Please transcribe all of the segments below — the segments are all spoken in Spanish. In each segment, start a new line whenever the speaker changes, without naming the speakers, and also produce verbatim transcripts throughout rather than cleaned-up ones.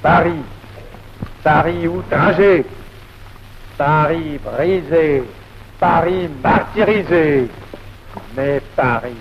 Paris, Paris outragé, Paris brisé, Paris martyrisé, mais Paris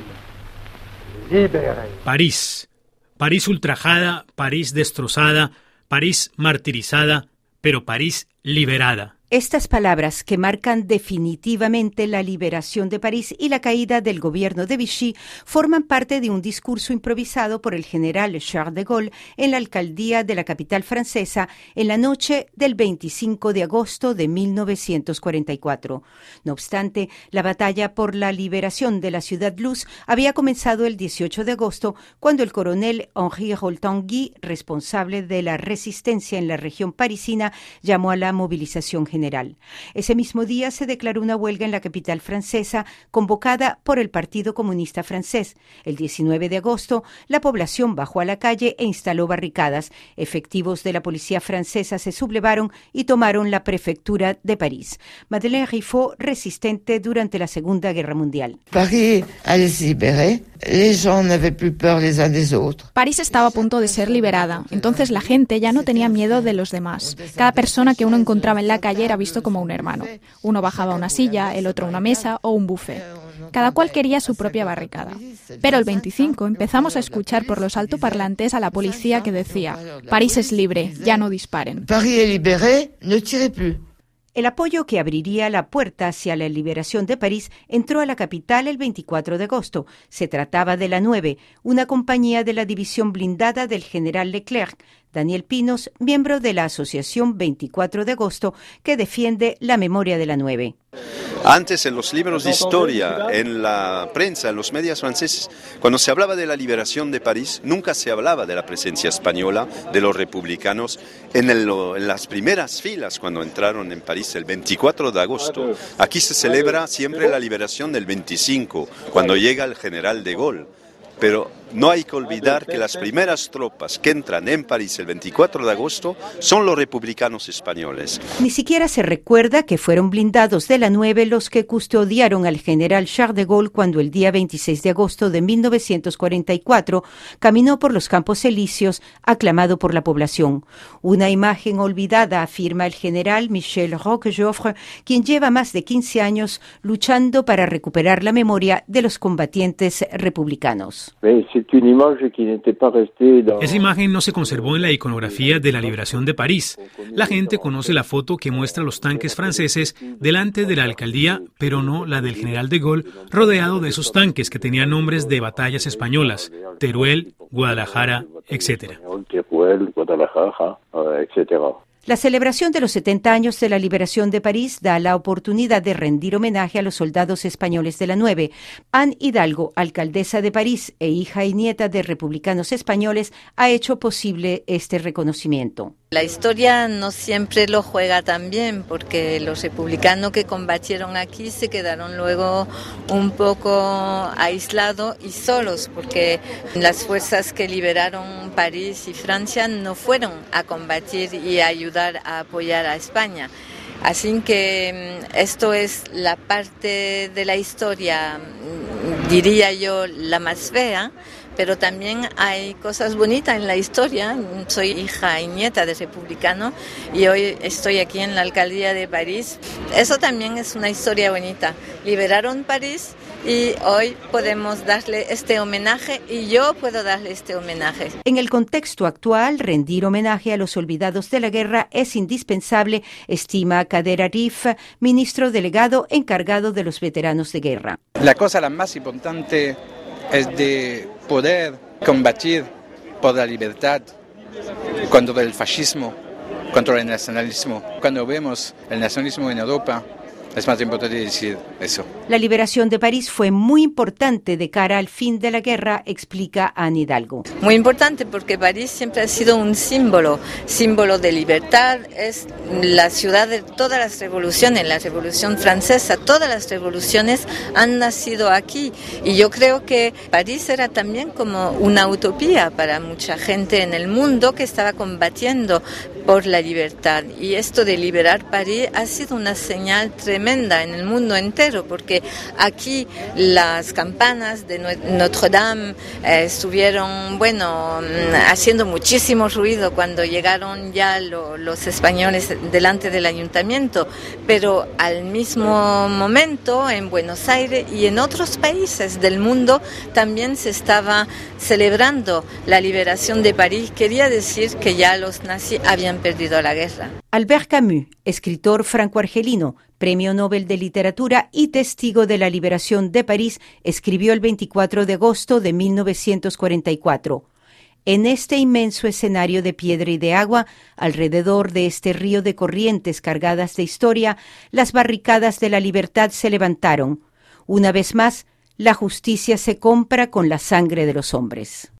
libéré.
París, París ultrajada, París destrozada, París martirizada, pero París liberada.
Estas palabras, que marcan definitivamente la liberación de París y la caída del gobierno de Vichy, forman parte de un discurso improvisado por el general Charles de Gaulle en la alcaldía de la capital francesa en la noche del veinticinco de agosto de mil novecientos cuarenta y cuatro. No obstante, la batalla por la liberación de la Ciudad Luz había comenzado el dieciocho de agosto, cuando el coronel Henri Roltanguy, responsable de la resistencia en la región parisina, llamó a la movilización general. General. Ese mismo día se declaró una huelga en la capital francesa convocada por el Partido Comunista Francés. El diecinueve de agosto, la población bajó a la calle e instaló barricadas. Efectivos de la policía francesa se sublevaron y tomaron la prefectura de París. Madeleine Riffaut, resistente durante la Segunda Guerra Mundial.
París allait se libérer. Les gens n'avaient plus peur les uns des autres.
París estaba a punto de ser liberada. Entonces la gente ya no tenía miedo de los demás. Cada persona que uno encontraba en la calle era visto como un hermano. Uno bajaba una silla, el otro una mesa o un buffet. Cada cual quería su propia barricada. Pero el veinticinco empezamos a escuchar por los altoparlantes a la policía que decía: París es libre, ya no disparen.
París est libéré, ne tirez plus.
El apoyo que abriría la puerta hacia la liberación de París entró a la capital el veinticuatro de agosto. Se trataba de la nueve, una compañía de la división blindada del general Leclerc. Daniel Pinos, miembro de la Asociación veinticuatro de agosto, que defiende la memoria de la nueve.
Antes, en los libros de historia, en la prensa, en los medios franceses, cuando se hablaba de la liberación de París, nunca se hablaba de la presencia española, de los republicanos, en, el, en las primeras filas cuando entraron en París el veinticuatro de agosto. Aquí se celebra siempre la liberación del veinticinco, cuando llega el general de Gaulle. Pero no hay que olvidar que las primeras tropas que entran en París el veinticuatro de agosto son los republicanos españoles.
Ni siquiera se recuerda que fueron blindados de la nueve los que custodiaron al general Charles de Gaulle cuando el día veintiséis de agosto de mil novecientos cuarenta y cuatro caminó por los Campos Elíseos aclamado por la población. Una imagen olvidada, afirma el general Michel Roquejoffre, quien lleva más de quince años luchando para recuperar la memoria de los combatientes republicanos.
Esa imagen no se conservó en la iconografía de la liberación de París. La gente conoce la foto que muestra los tanques franceses delante de la alcaldía, pero no la del general de Gaulle, rodeado de esos tanques que tenían nombres de batallas españolas: Teruel, Guadalajara, etcétera.
La celebración de los setenta años de la liberación de París da la oportunidad de rendir homenaje a los soldados españoles de la nueve. Anne Hidalgo, alcaldesa de París e hija y nieta de republicanos españoles, ha hecho posible este reconocimiento.
La historia no siempre lo juega tan bien, porque los republicanos que combatieron aquí se quedaron luego un poco aislados y solos, porque las fuerzas que liberaron París y Francia no fueron a combatir y a ayudar a apoyar a España. Así que esto es la parte de la historia, diría yo, la más fea, pero también hay cosas bonitas en la historia. Soy hija y nieta de republicano y hoy estoy aquí en la alcaldía de París. Eso también es una historia bonita. Liberaron París y hoy podemos darle este homenaje y yo puedo darle este homenaje.
En el contexto actual, rendir homenaje a los olvidados de la guerra es indispensable, estima Kader Arif, ministro delegado encargado de los veteranos de guerra.
La cosa la más importante es de poder combatir por la libertad contra el fascismo, contra el nacionalismo. Cuando vemos el nacionalismo en Europa, es más importante decir eso.
La liberación de París fue muy importante de cara al fin de la guerra, explica Anne Hidalgo.
Muy importante porque París siempre ha sido un símbolo, símbolo de libertad, es la ciudad de todas las revoluciones, la Revolución Francesa, todas las revoluciones han nacido aquí. Y yo creo que París era también como una utopía para mucha gente en el mundo que estaba combatiendo por la libertad. Y esto de liberar París ha sido una señal tremenda en el mundo entero, porque aquí las campanas de Notre Dame eh, estuvieron, bueno, haciendo muchísimo ruido cuando llegaron ya lo, los españoles delante del ayuntamiento, pero al mismo momento en Buenos Aires y en otros países del mundo también se estaba celebrando la liberación de París. Quería decir que ya los nazis habían perdido la guerra.
Albert Camus, escritor franco-argelino, Premio Nobel de Literatura y testigo de la liberación de París, escribió el veinticuatro de agosto de mil novecientos cuarenta y cuatro. En este inmenso escenario de piedra y de agua, alrededor de este río de corrientes cargadas de historia, las barricadas de la libertad se levantaron. Una vez más, la justicia se compra con la sangre de los hombres.